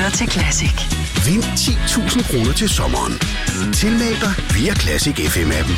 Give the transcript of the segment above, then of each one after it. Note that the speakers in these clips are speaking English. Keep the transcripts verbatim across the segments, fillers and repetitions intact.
lytter til Classic. Vind ti tusind kroner til sommeren. Tilmeld dig via Classic F M-appen.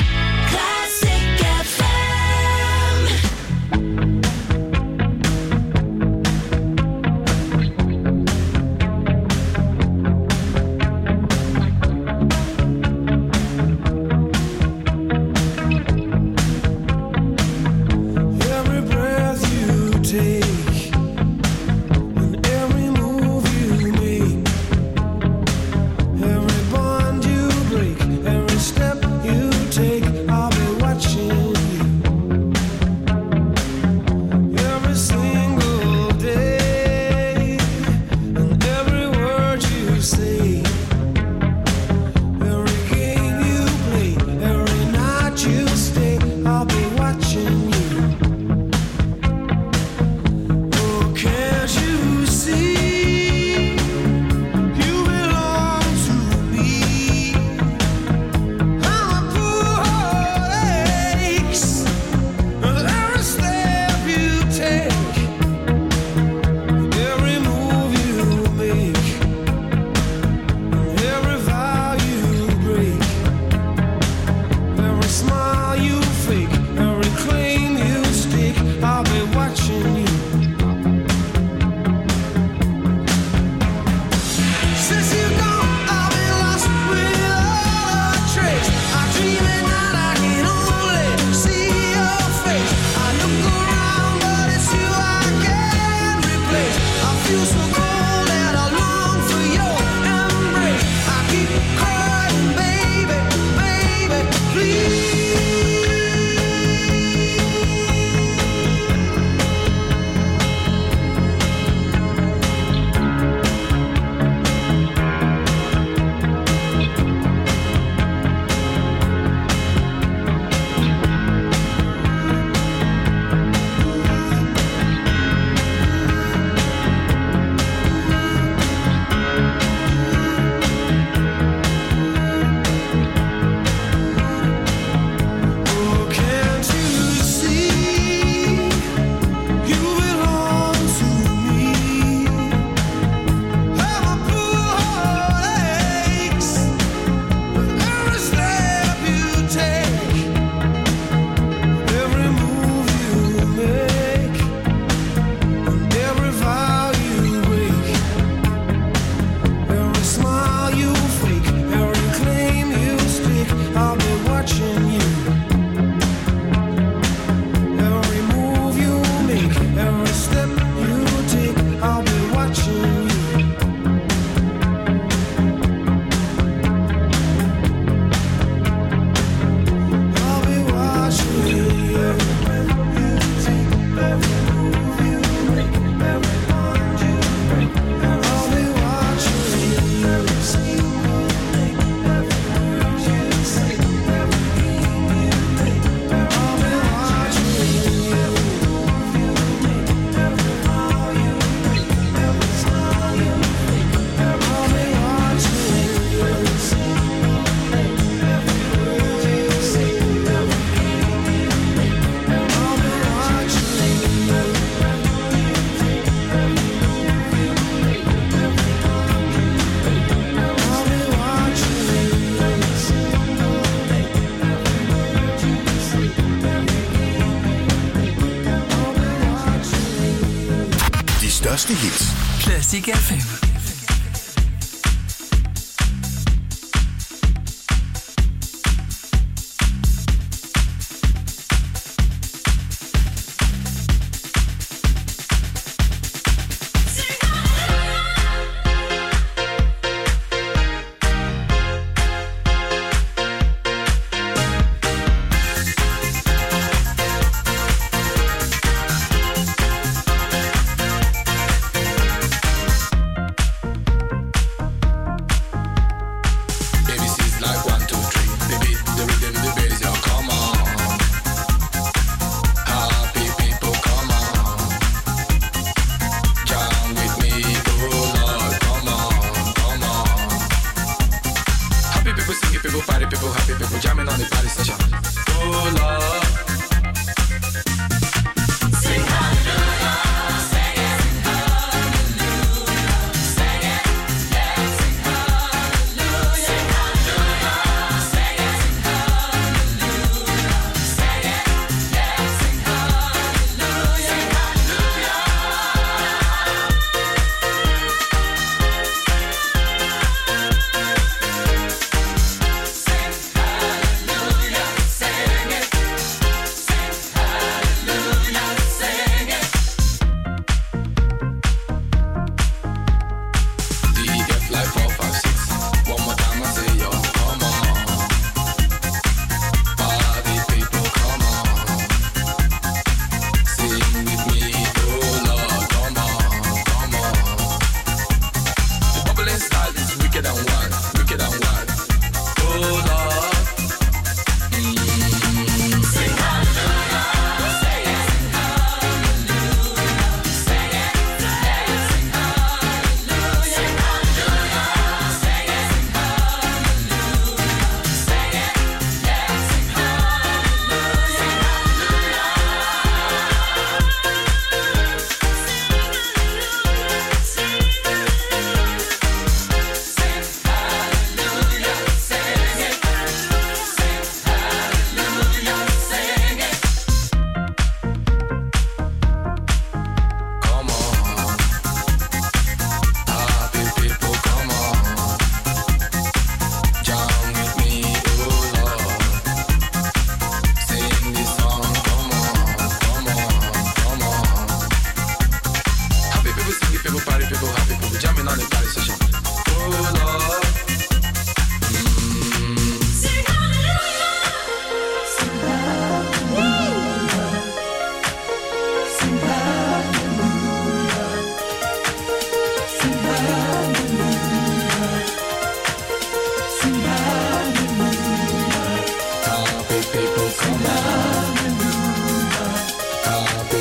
Største hits. Classic F M.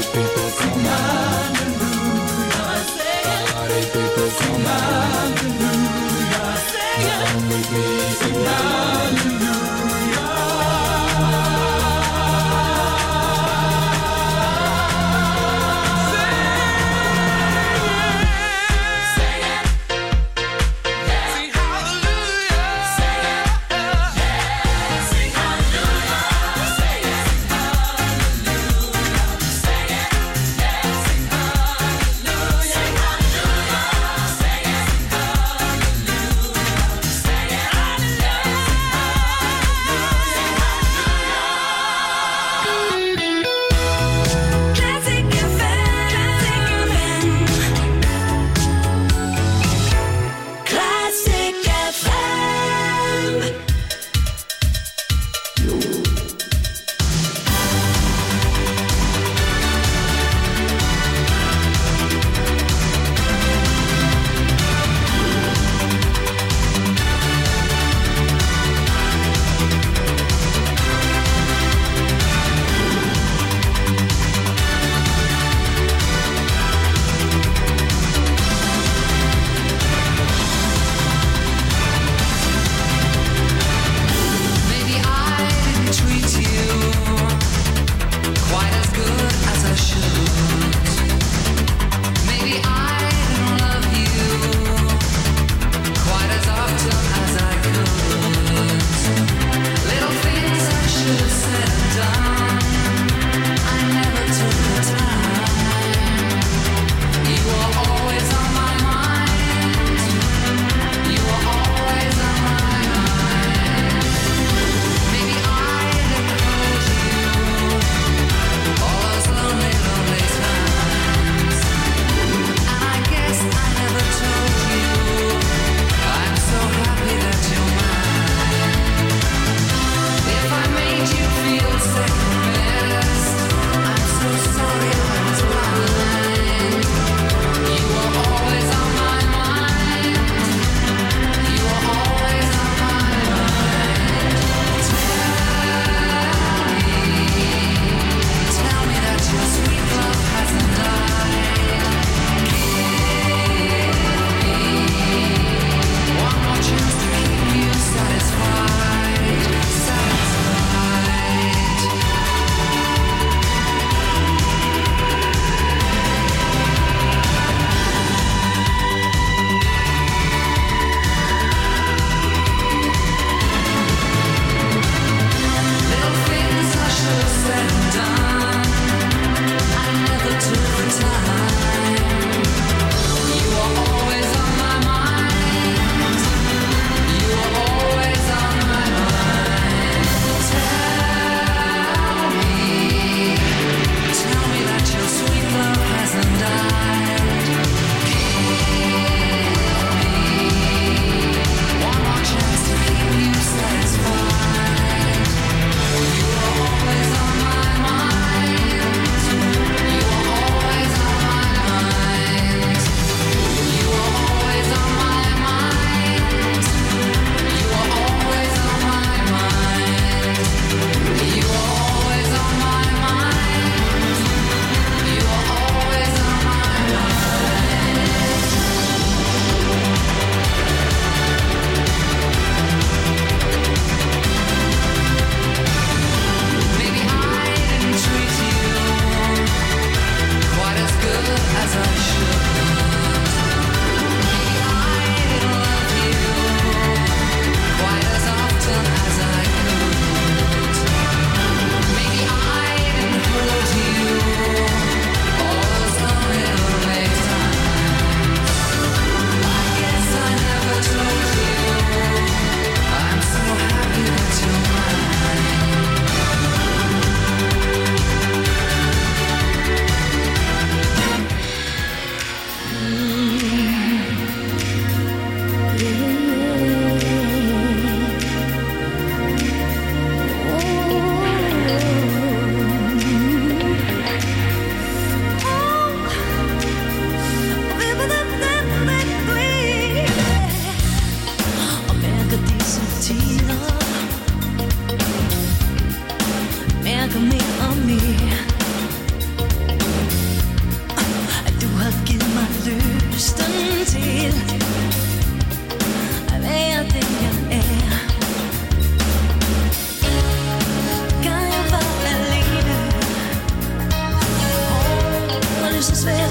people come on. Party people come on. Come with me, sing hallelujah.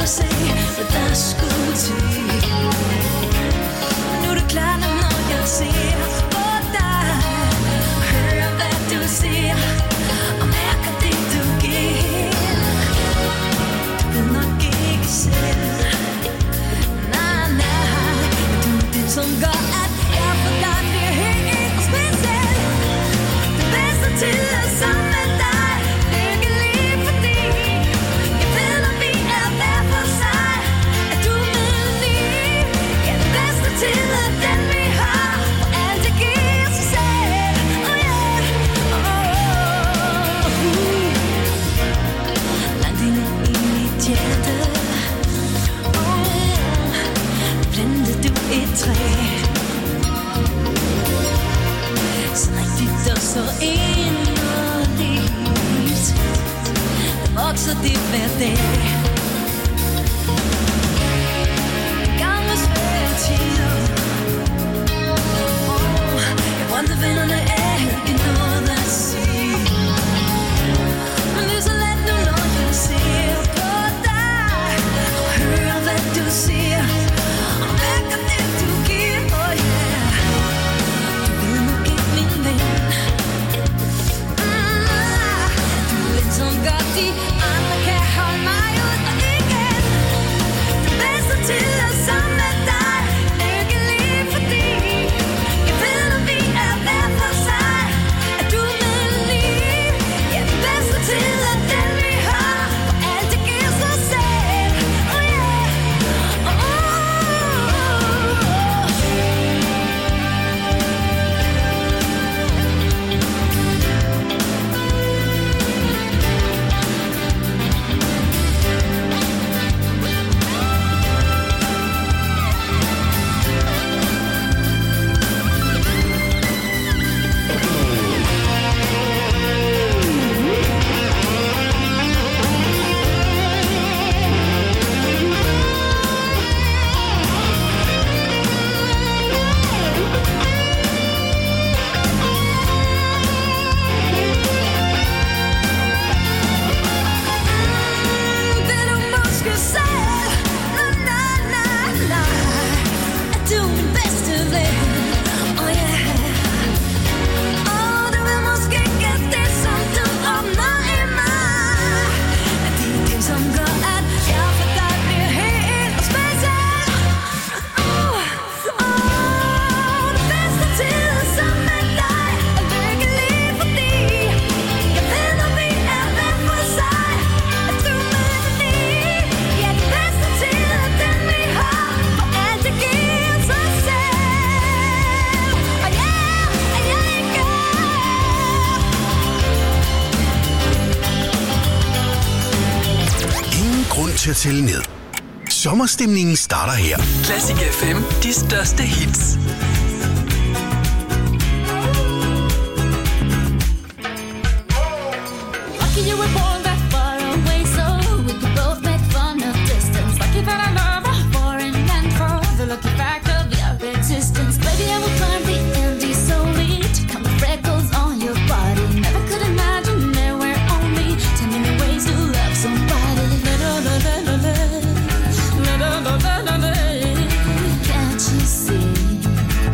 sagde, hvad der skulle til. Nu er det klart, når jeg ser på dig, hører hvad du siger, og mærker det du giver. Du ved nok ikke selv, nej, nej, du er det som gør, at jeg for dig bliver helt speciel. Det bedste til at sammen med dig, lykkelig fordi jeg ved, at vi er hver for sig, at du med lige. Ja, det bedste til at den vi har, og alt det giver sig selv. Oh yeah, oh, oh, uh. Langt inde i mit hjerte, oh, plantede du et træ, så rigtigt og så inderligt. Der vokser det hver dag. Gamle svære tider, oh, jeg wonder vennerne er ikke noget at sige. Men det er så let nu, når jeg ser på dig, og hører hvad du siger, og mærker det du giver. Oh yeah, du ved nok ikke min ven, mm, du er ven som gør de andre kan holde mig ud og igen. Det bedste til at sammen med dig, lykkelig fordi jeg ved, at vi er hver for sig, at du med lige. Ja, det bedste til at den vi har, og alt det giver sig selv. Oh yeah, oh, oh, det du måske selv, nej, nej, nej, nej, at du er min bedste ven. Oh yeah, oh, du ved måske ikke, at det som du opnår i mig, at det er det som gør, at jeg for dig bliver helt speciel. Oh, oh, det bedste tid sammen med dig, er lykkelig fordi jeg ved, at vi er hver for sig, at du med lige. Ja, det bedste tid er den vi har, og alt det giver sig selv. Og ja, at jeg ikke Ingen grund til at tælle ned. Sommerstemningen starter her. Classic F M, de største hits. Lucky you were born that far away, so we could both make fun of distance. Lucky that I love a foreign land for the lucky fact of your existence. Baby, I will climb the Andes solely to count the freckles on your body. Never could imagine there were only ten million ways to love somebody. La la la la la la, la la la la la. Can't you see?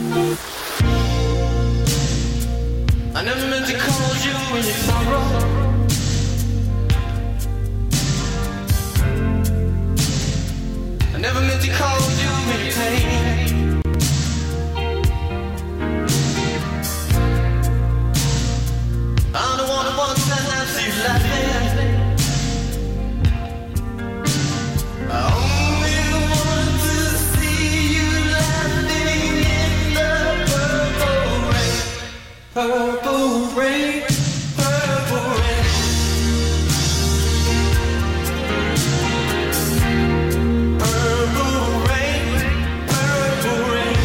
I never meant to cause you any sorrow. I never meant to cause you any pain. I'm the one who wants to have you laughing. I only want to see you laughing in the purple rain. Purple rain, purple rain. Purple rain, purple rain.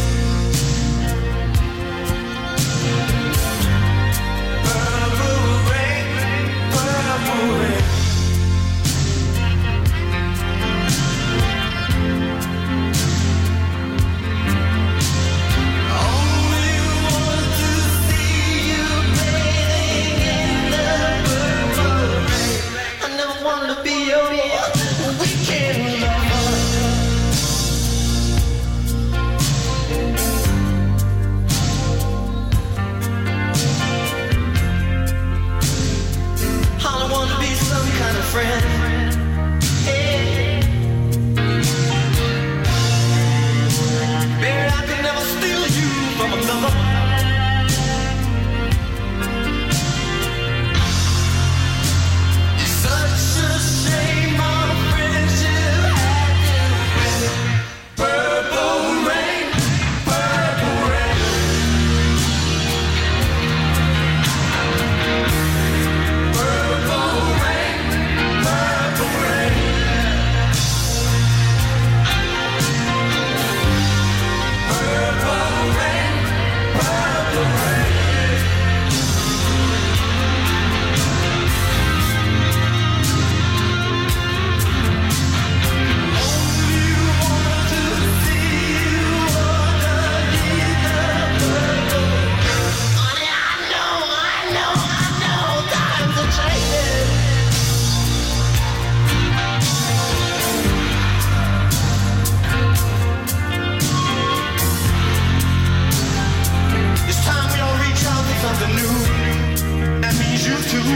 Purple rain, purple rain. Only want to see you bathing in the purple rain. I never wanted to be your weekend lover. I don't want to be some kind of friend. Hey. Baby, I could never steal you from another. It's such a shame our friendship had to end. Purple rain, purple rain. Purple rain, purple rain. Purple rain, purple rain. Only want to see you underneath the purple. Honey, I know, I know, I know times are changing. It's time we all reach out to something new. That means you too.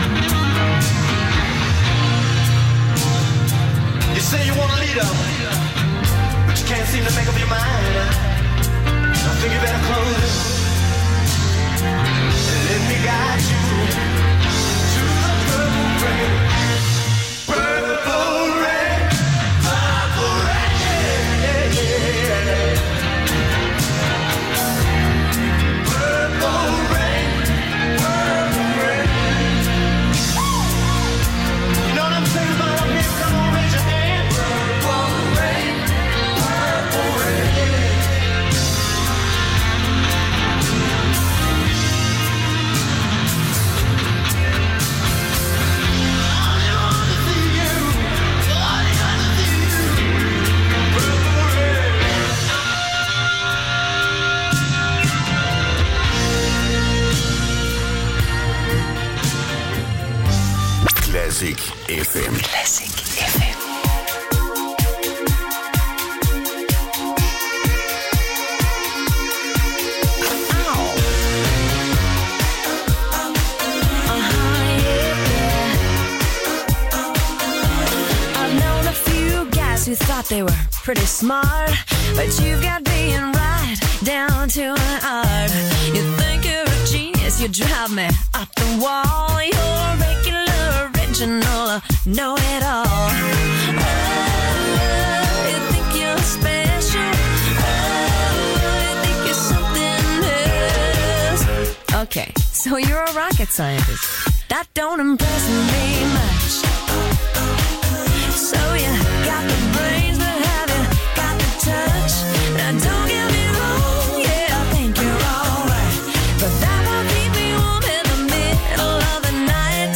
You say you want a leader, but you can't seem to make up your mind. I think you better close it and let me guide you to the purple rain. Purple rain, purple rain. Yeah, yeah, yeah. Purple rain, purple rain. You know what I'm saying about up here? Come on, raise your hand. Purple rain, purple rain. I want to see you. I want to see you. Purple rain. Classic F M. Classic F M. I've known a few guys who thought they were pretty smart, but you've got being right down to an art. You think you're a genius, you drive me up the wall. You're regular, original, know it all. Oh, you think you're special. Oh, you think you're something else. Okay, so you're a rocket scientist. That don't impress me much. So you got the brains, but have you got the touch? Now don't get me wrong, yeah, I think you're alright, but that won't keep me warm in the middle of the night.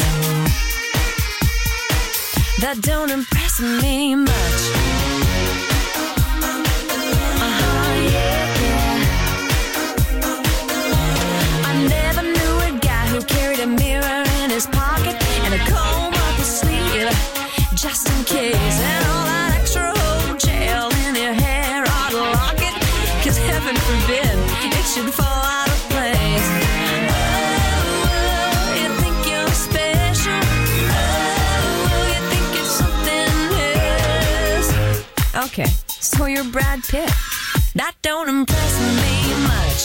That don't impress me much. Uh-huh, yeah, yeah. I never knew a guy who carried a mirror in his pocket and a comb up his sleeve, just in case. And all that extra old gel in your hair, I'd lock it, 'cause heaven forbid should fall out of place. Oh, you think you're special. Oh, you think you're something else. Okay, so you're Brad Pitt. That don't impress me much.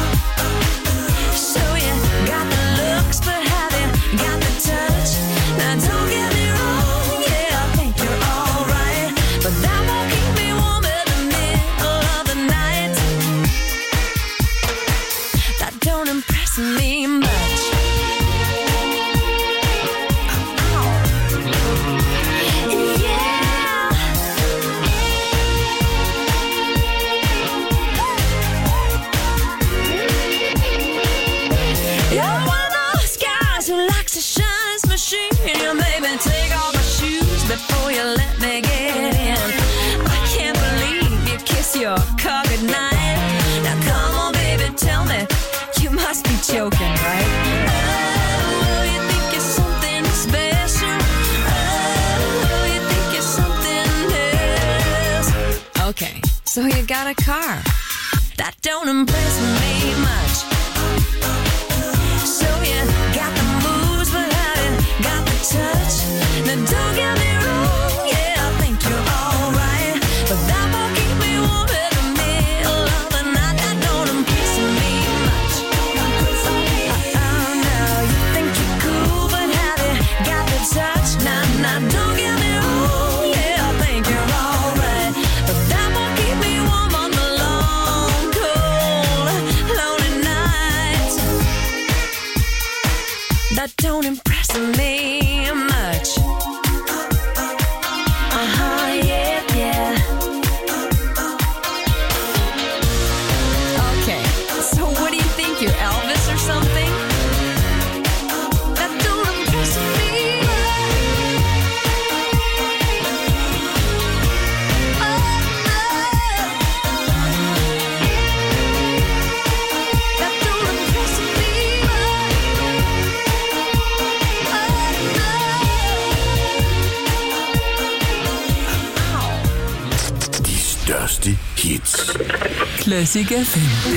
So you got the looks, but have you got the touch? Now don't get me wrong, yeah, I think you're alright, but that won't keep me warm in the middle of the night. That don't impress me much. You're one of those guys who likes to shine his machine. You made me take off my shoes before you let me get in. I can't believe you kiss your car goodnight. Now come on, baby, tell me, you must be joking, right? Oh, you think you're something special. Oh, you think you're something else. Okay, so you got a car. That don't impress me much. So you got the moves, but have you got the touch? Now don't get me wrong, yeah, I think you're alright, but that won't keep me warm in the middle of the night. That don't impress me much. Oh no, you think you're cool, but have you got the touch? Now, now don't get me wrong, yeah, I think you're alright, but that won't keep me warm on the long, cold, lonely nights. That don't impress me much. Uh-huh, yeah, yeah. Okay, so what do you think? You're Elvis or something? That don't impress me much. Oh, no. That don't impress me much. De største hits. Classic F M.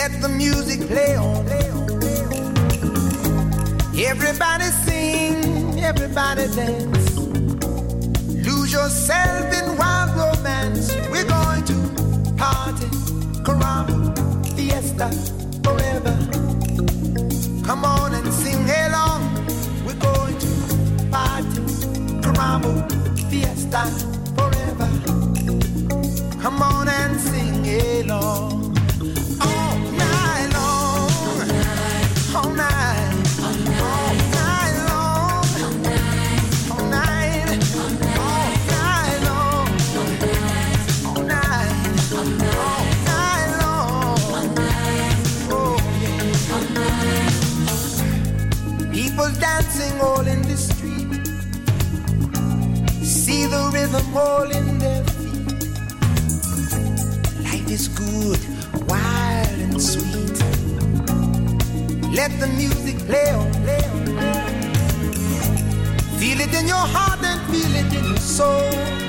Let the music play on. Everybody sing, everybody dance. Lose yourself in wild romance. We're going to party, caramba, fiesta, forever. Come on and sing along. We're going to party, caramba, fiesta, forever. Come on and sing along. All night long, all night, all night long, all night, all night long, all night, all night long. Oh yeah. People dancing all in the street. See the rhythm all in their feet. Life is good, wild and sweet. Let the music play on, play on, play on. Feel it in your heart and feel it in your soul.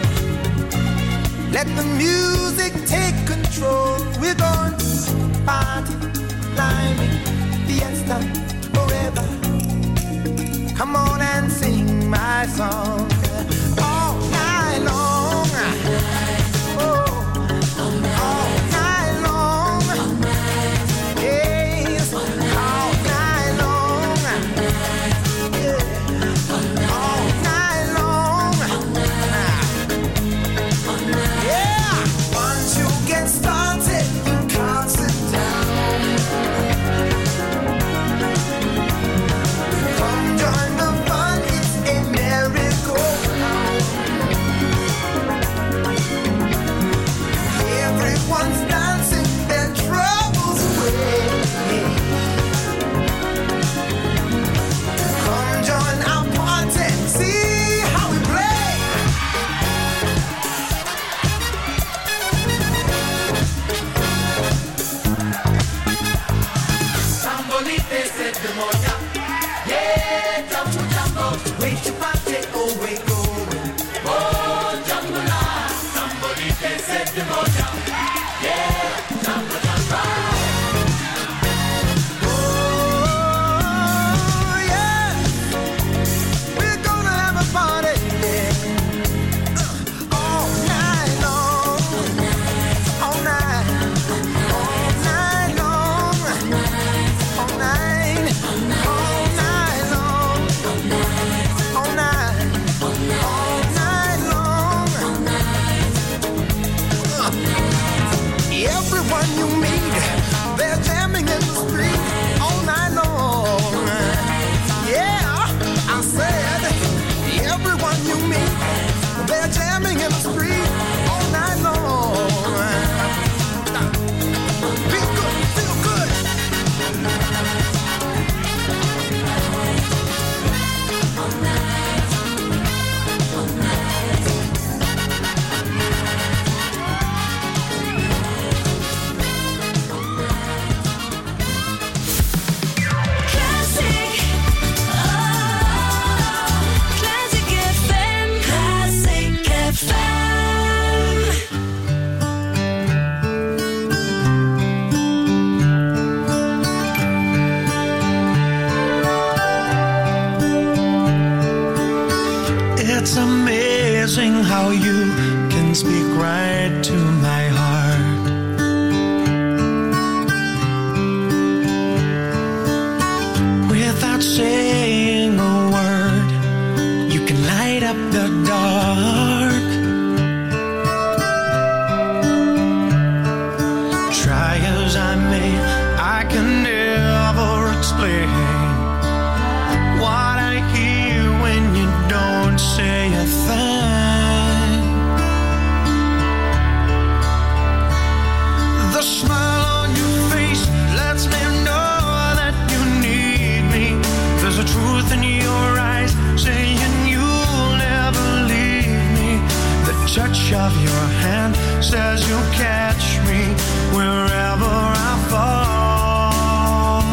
Let the music take control. We're going to party, climbing, fiesta, forever. Come on and sing my song. All night long. Oh, all night long. Yes, all night long. Yeah, all night long. Yeah, once you get started, you can't sit down. Come join the fun, it's a merry-go-round. Everyone's dancing their troubles away. Come join our party, see how we play. Sambolite se demoja, yeah, jumbo jumbo, wait to party, oh wait go, oh jumbo la, sambolite se demoja, yeah, jumbo jumbo. Oh yeah, we're gonna have a party, yeah. Uh, all night long, all night, all night long, all night, all night long, all night, all night long. Uh, Everyone you meet, they're jamming in the street all night long. Yeah, I said, everyone you meet, they're jamming in the street all night long. Feel good, feel good. Classic, oh, Classic F M, Classic F M. It's amazing how you can speak right to my heart. Without saying a word, you can light up the dark. Try as I may, I can never explain what I hear when you don't say a thing. The smile on your face lets me know that you need me. There's a truth in your eyes saying you'll never leave me. The touch of your hand says you'll catch me wherever I fall.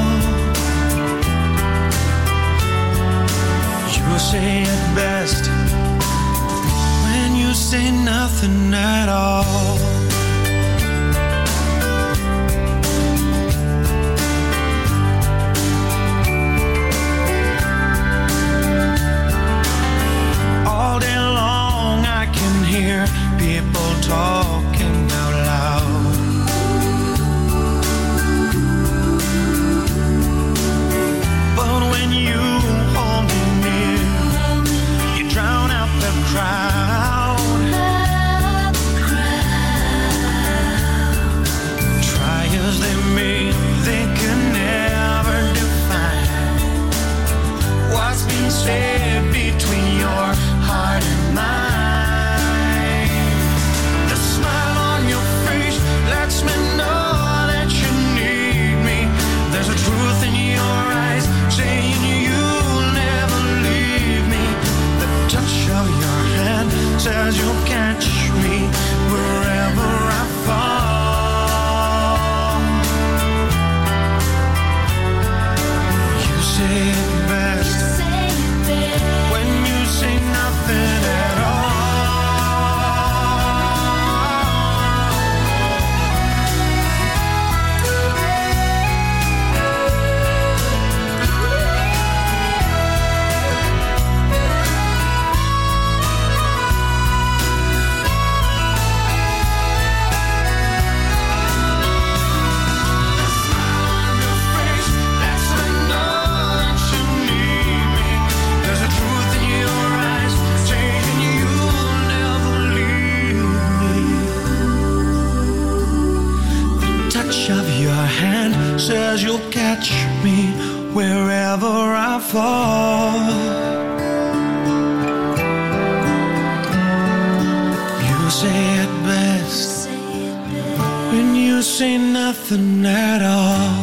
You say it best when you say nothing at all. catch me wherever I fall. You say it best when you say nothing at all.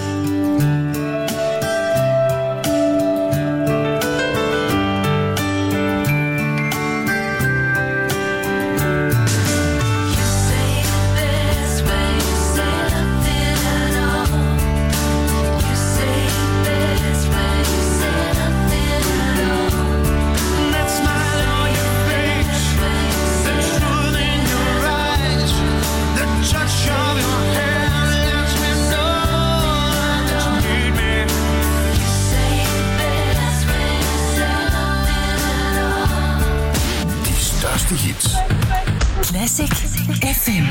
Hits. Classic F M.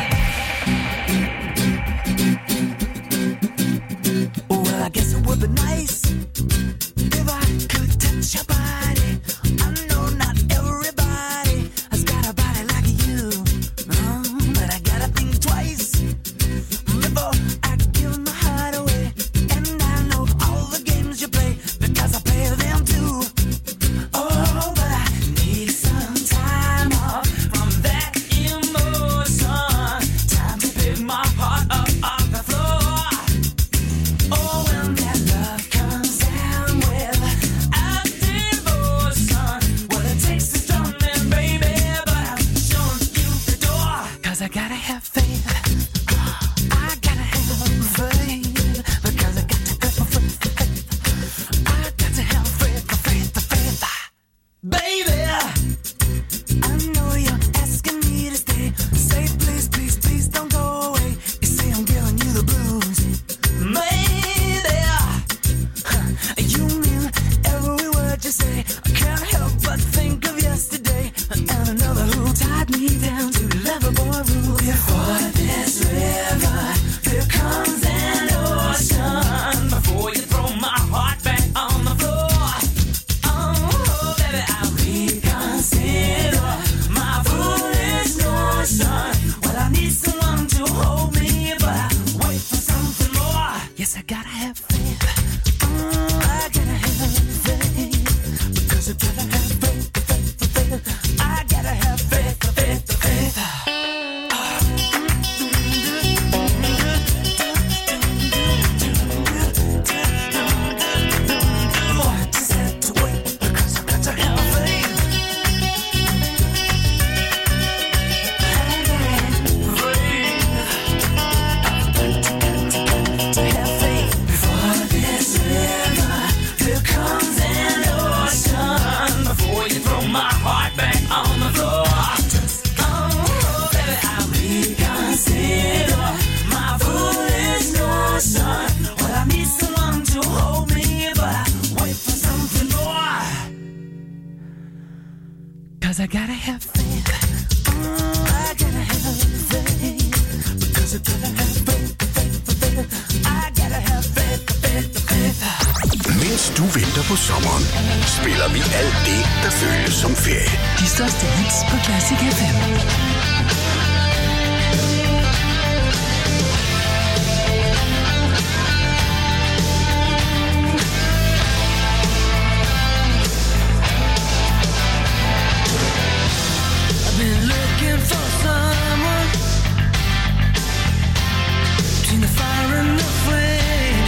Well, I guess it would be nice if I could touch your body. I know not everybody has got a body like you, oh, but I gotta think twice before I give my heart away. And I know all the games you play because I play them too. Oh, but I need some time off from that emotion. Time to pick my heart up off the floor. Oh, when that love comes down with a devotion, well, it takes a strong man, baby, but I'm showing you the door. Cause I gotta have faith. I gotta have faith. Because I got to have faith. I got to have faith, faith, faith. Baby, I know you're asking me to stay. Say please, please, please don't go away. You say I'm giving you the blues. Maybe you mean every word you say. I can't help but think of yesterday and another who tied me down to lovable rule. Before this river, there comes an ocean. Before you throw my heart back on the floor. Oh, baby, I'll reconsider my foolish notion. Well, I need someone to hold me, but I wait for something more. Yes, I gotta have faith. Mm, I gotta have faith. Because I gotta have faith, faith, faith. I gotta have faith, faith, faith. Just have to wait because I got to have faith. To have faith. Before this river, there comes an ocean. Before you throw my heart back on the floor. Oh, baby, I'll reconsider my foolish notion. Well, I need someone to hold me, but I wait for something more. Cause I gotta have faith. Mm, I gotta have faith. Because I gotta have faith, faith, faith. I gotta have faith, faith, faith. Mens du venter på sommeren, spiller vi alt det, der føles som ferie. De største hits på Classic F M. I've been looking for someone between the fire and the flame.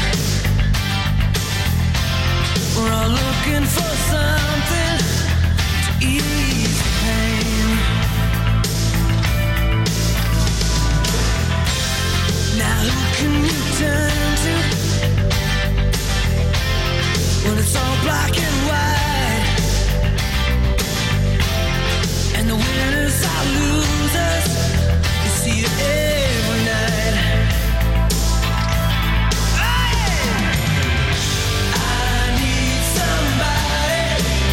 We're all looking for something to ease the pain. Now who can you turn to when it's all black and white? And the winners are losers. You see it every night. Hey! I need somebody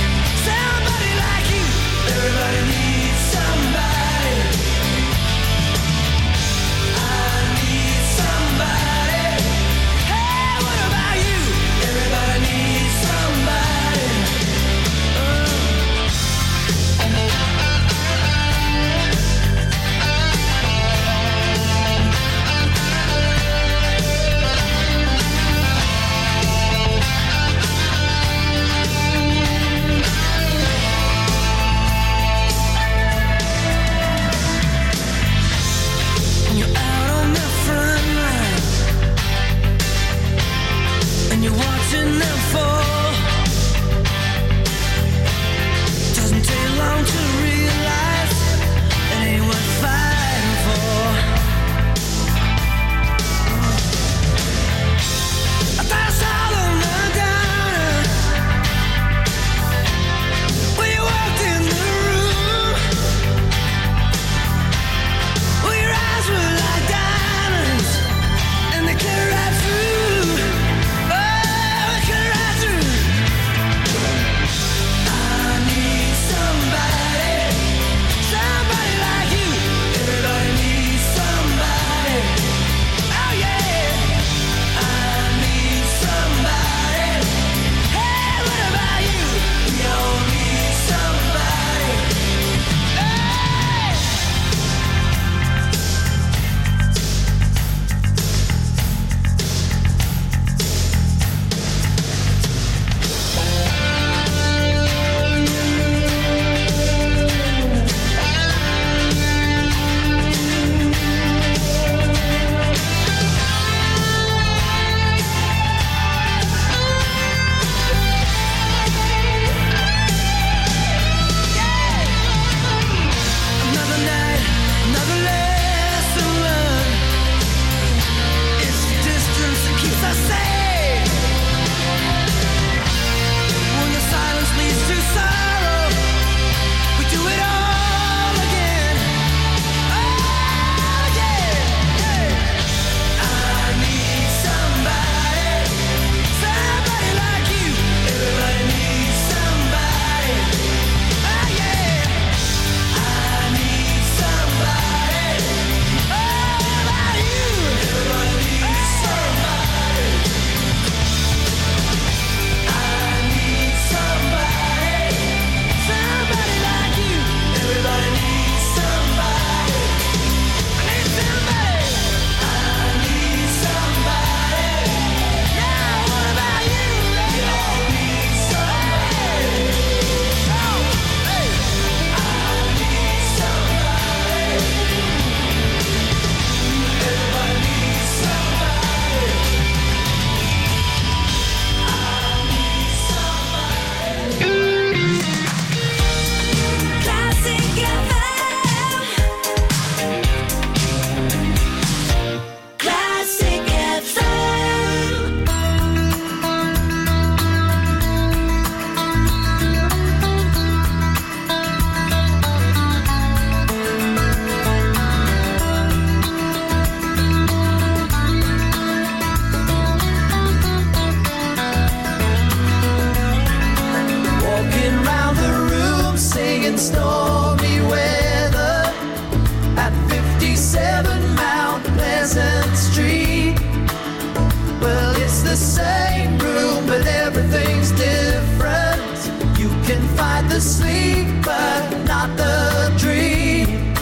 and you're watching them fall. Doesn't take long to realize it ain't worth fighting for. I thought I saw them run down when you walked in the room. Well, your eyes were like diamonds, and they cut right through. Oh, they cut right through. I need somebody, somebody like you. Everybody needs somebody. Oh yeah. I need somebody. Hey, what about you? We all need somebody. Hey. Another night, another lesson learned. It's the distance that keeps us safe. When the silence leads to sorrow, we do it all again. Oh yeah. Hey. I need somebody, somebody like you. Everybody needs somebody. Oh yeah. I need somebody. Oh, about you. Everybody needs somebody. I need somebody. Somebody like you. Everybody needs somebody. I need somebody. I need somebody. Yeah, what about you? We all need somebody. Oh, hey. I need somebody. Everybody needs somebody. I need somebody. Classic F M. Classic F M. Walking round the room singing stormy weather at fifty-seven Mount Pleasant Street. Well, it's the same room, but everything's different. You can fight the sleep, but not the dream.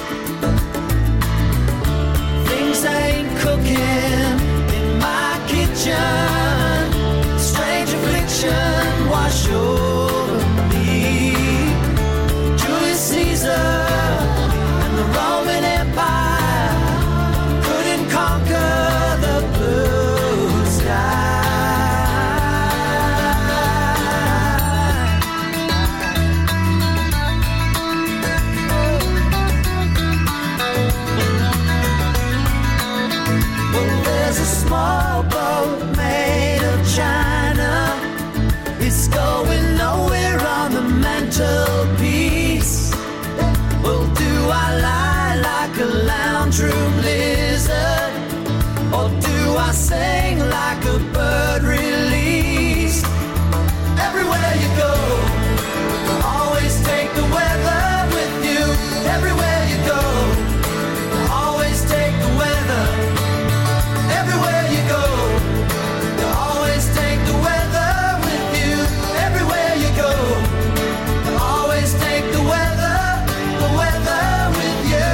Things ain't cooking in my kitchen. Strange affliction wash over me. Julius Caesar and the Roman Empire couldn't conquer the blue sky. Well, there's a small boat made of china. It's going nowhere on the mantelpiece. Well, do I lie like a lounge room lizard, or do I sing like a bird released? Everywhere you go, always take the weather with you. Everywhere you go, always take the weather. Everywhere you go, you always take the weather with you. Everywhere you go, you always take the weather, the weather with you.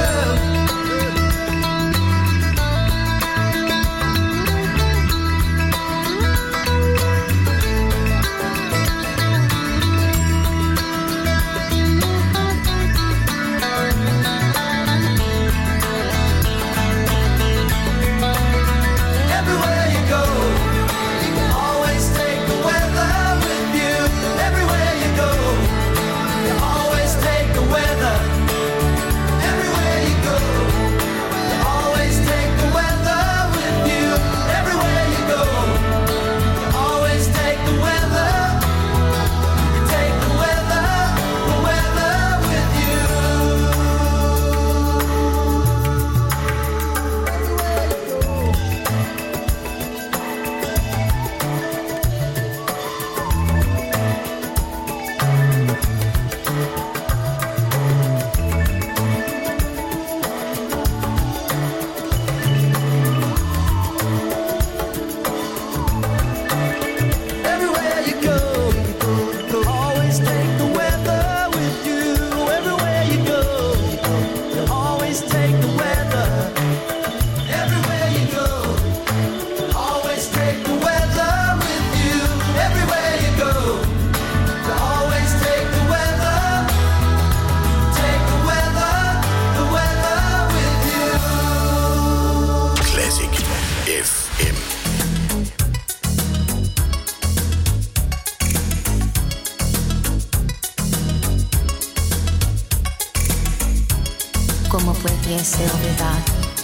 ¿Cómo pudiese olvidar?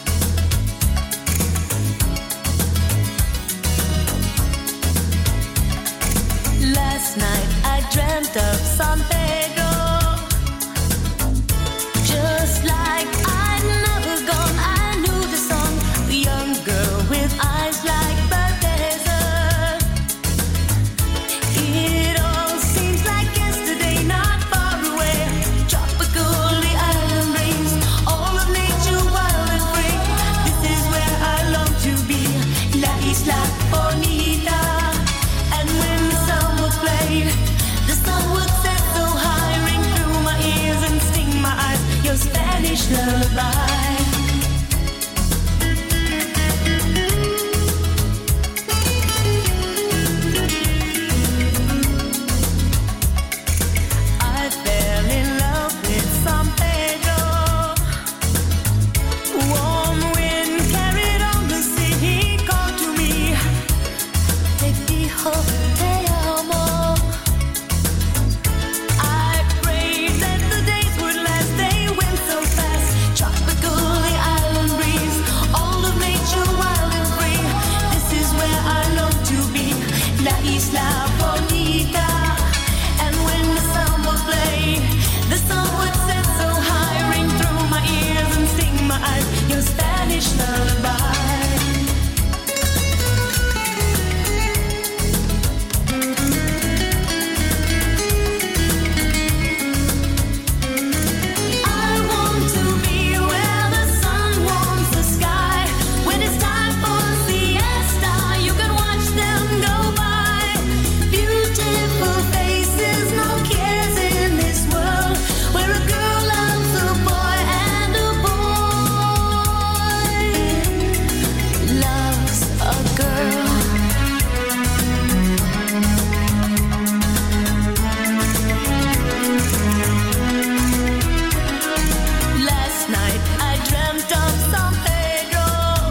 Last night I dreamt of San Pedro, just like I'd never gone. I knew the song, the young girl with eyes like the desert. It all seems like yesterday, not far away. Tropical, the island breeze, all of nature wild and free. This is where I long to be, La Isla Bonita. And when the sun would play, the sun would set so high, ring through my ears and sting my eyes. Your Spanish lullaby. I fell in love with San Pedro. Warm wind carried on the sea. He called to me, te dijo te amo. I prayed that the days would last. They went so fast. Tropical, the island breeze, all of nature wild and free. This is where I long to be, La Isla Bonita. And when the sun would play, the sun would set so high, ring through my ears and sting my eyes. Your Spanish lullaby. I want to be where the sun warms the sky. When it's time for siesta, you can watch them go by. Beautiful faces, no cares in this world, where a girl loves a boy and a boy loves a girl. Last night I dreamt of San Pedro.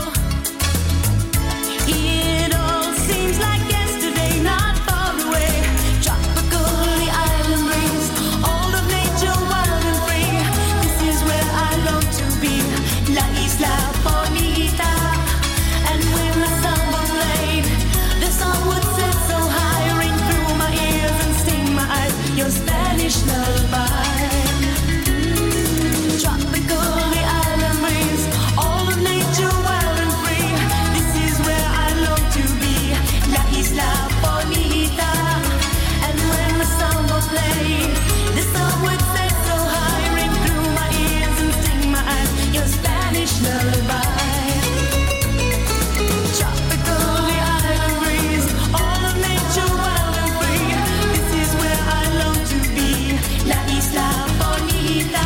It all seems like yesterday, not far away. Tropical, the island breeze, all of nature wild and free. This is where I long to be, La Isla Bonita. And when the sun would play, the sun would set so high, ring through my ears and sting my eyes. Your Spanish lullaby. Tropical, the island breeze, all of nature wild and free. This is where I long to be, La Isla Bonita. And when the sun will play, the sun would set so high, ring through my ears and sting my eyes. Your Spanish lullaby. Tropical, the island breeze, all of nature wild and free. This is where I long to be, La Isla Bonita.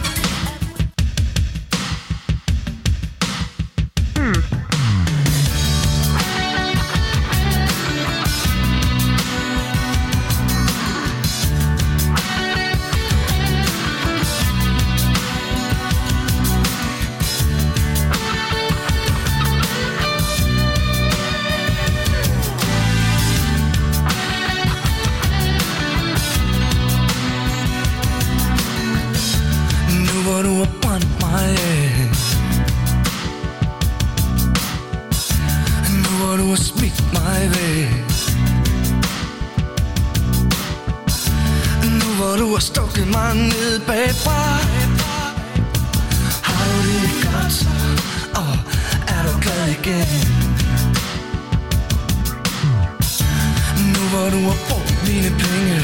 Nu hvor du har brændt mig af, nu hvor du har smidt mig væk, nu hvor du har stukket mig ned bagfra, har du det godt så, og er du glad igen? Nu hvor du har brugt mine penge,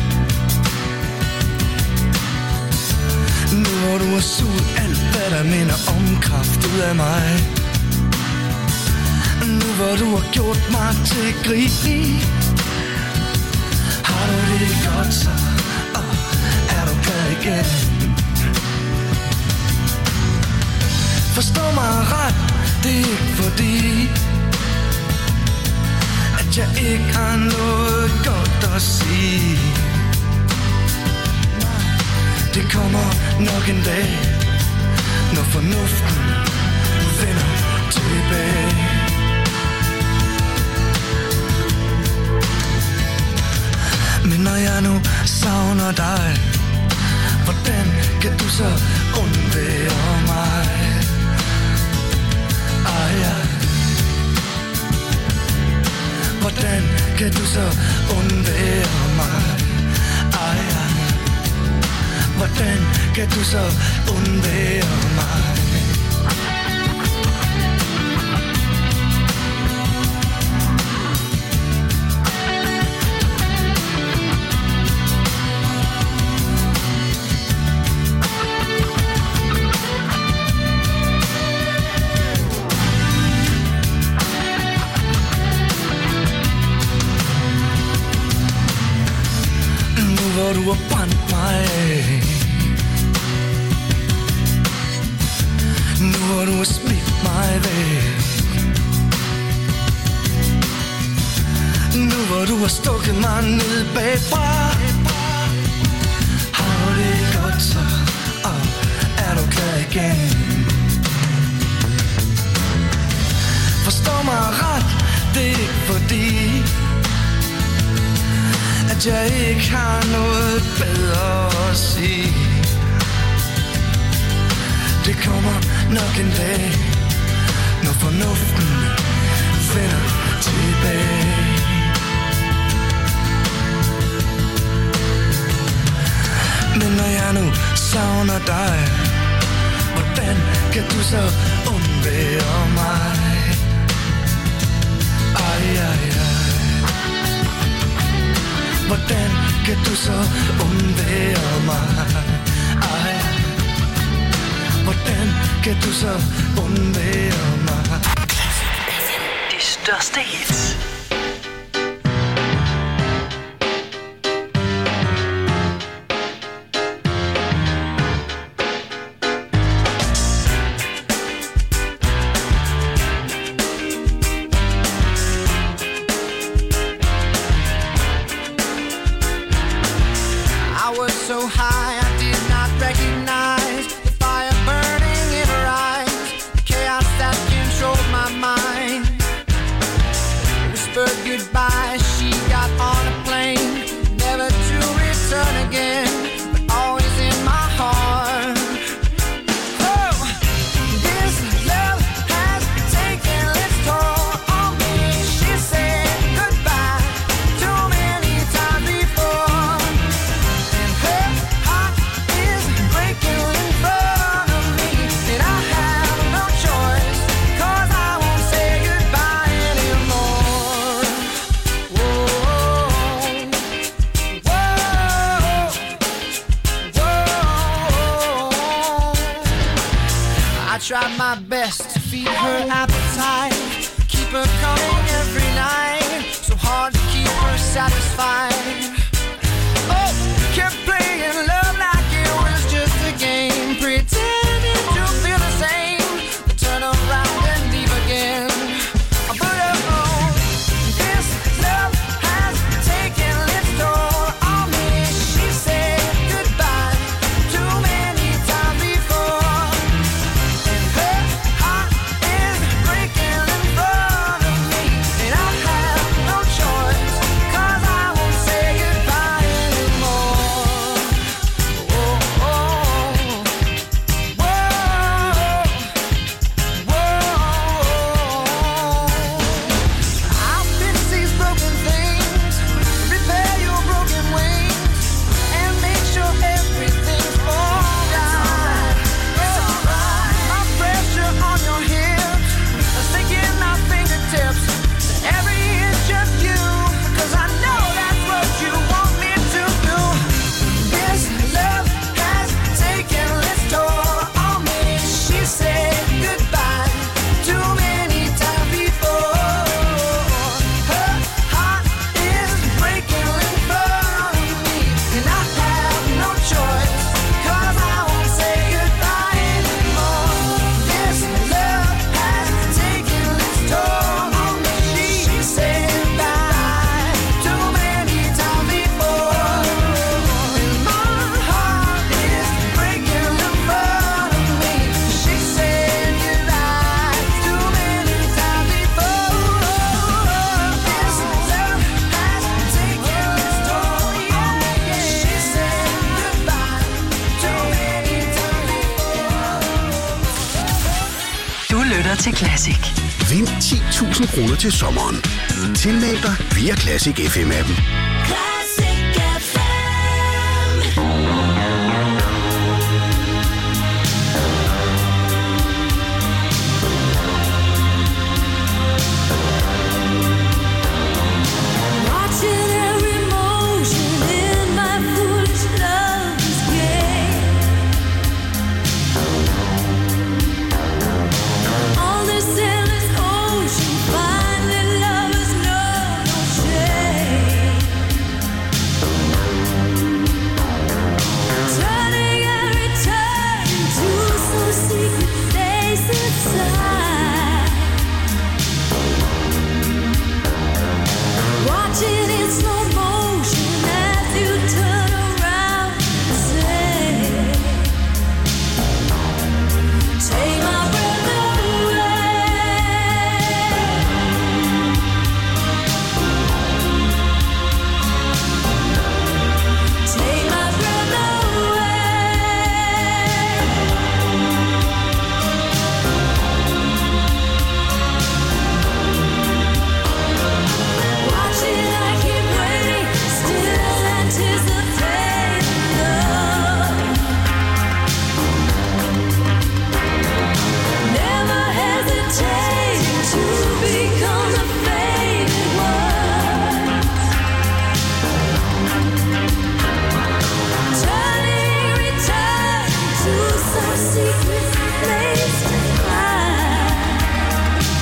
nu hvor du har suget alt, hvad der minder om kraft ud af mig, nu hvor du har gjort mig til grin, har du det godt så, og er du glad igen? Forstå mig ret, det er ikke fordi, at jeg ikke har noget godt at sige. Det kommer nok en dag, når fornuften vender tilbage. Men når jeg nu savner dig, hvordan kan du så undvære mig. Ej, ej. Hvordan kan du så undvære mig? Ej, ej. Hvordan kan du så undvære mig? Hvor du har brændt mig af, nu hvor du har smidt mig væk, nu hvor du har stukket mig ned bagfra. Har du det godt så, og er du klar igen? Forstå mig ret, det er ikke fordi at jeg ikke har noget bedre at sige. Det kommer nok en dag, når fornuften finder tilbage. Men når jeg nu savner dig, hvordan kan du så undvære mig? Ej, ej, ej. Hvordan kan du så undvære mig? Ej, hvordan kan du så undvære mig? Classic F M. De største hits. So high I did not recognize the fire burning in her eyes, the chaos that controlled my mind. Whispered goodbye, she got on a plane, never to return again, but always in my heart. Oh, this love has taken its toll on me. She said goodbye too many times before. Tried my best to feed her appetite, keep her coming every night, so hard to keep her satisfied. Oh, kept playing love like it was just a game, pretending to feel the same, but turn around and leave again. But oh, this love has taken its toll on me. She said goodbye too many times before. Breaking in front of me, and I have no choice, 'cause I won't say til Classic. Vind ti tusind kroner til sommeren. Tilmeld dig via Classic F M-appen. Classic F M. Watching every motion in my foolish love's game. On this endless ocean, finally lovers know no shame. Turning every turn to some secret place inside. Watching in slow motion as you turn around and say, take my breath away. Take my breath away. Watching, I keep waiting, still anticipating love. Never hesitating to become the faded one. Turning, return to some secret place to hide.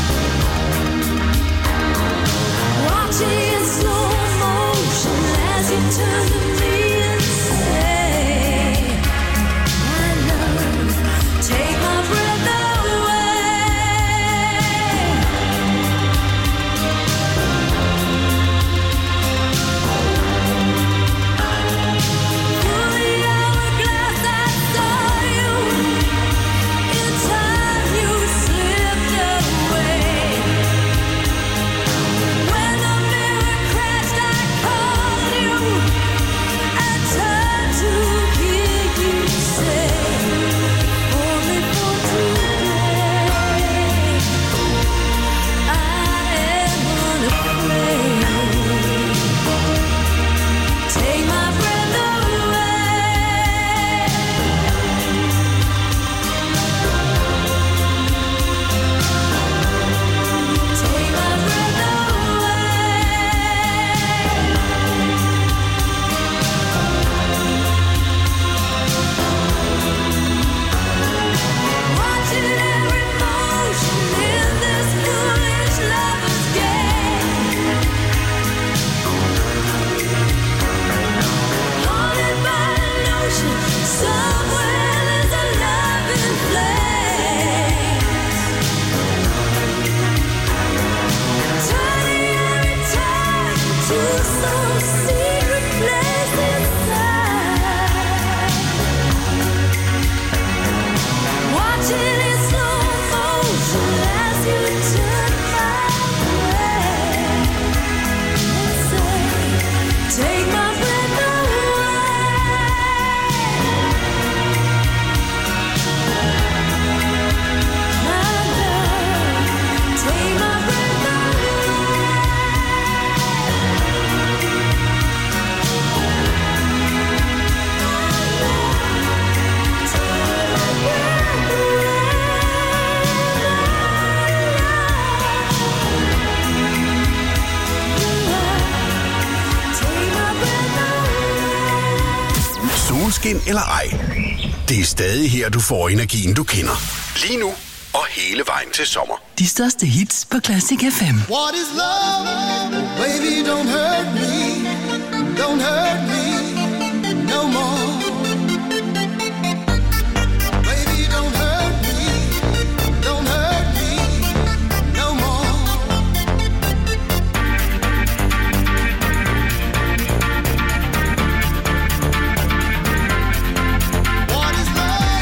Watching in slow motion as you turn to me and say, my love, take my breath away. Through the hourglass I saw you. In time you slipped away. When the mirror crashed, I called you and turned to hear you say, only for today, I am unafraid. Take my breath away. Take my breath away. Watching every motion in this foolish lover's game. Haunted by a notion, somewhere there's a loving flame. Turning every time to some secret place inside. Watching in slow motion as you turn my way and say, take my breath away. My love, take my breath Solskin eller ej. Det er stadig her, du får energien, du kender. Lige nu og hele vejen til sommer. De største hits på Classic F M. What is love? Baby, don't hurt me. Don't hurt me no more. Baby, don't hurt me. Don't hurt me no more. What is love?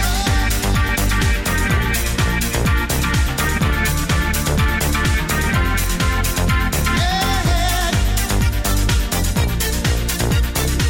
Yeah.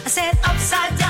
I said upside down.